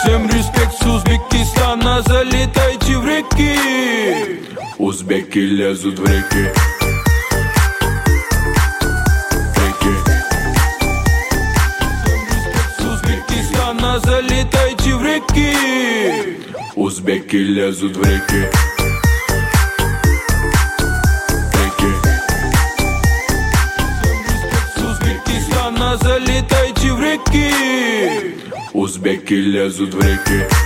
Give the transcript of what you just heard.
Всем респект с Узбекистана, залетайте в реки. Узбеки лезут в реки. Залетайте в реки. Узбеки лезут в реки. С Узбекистана залетайте в реки. Узбеки лезут в реки.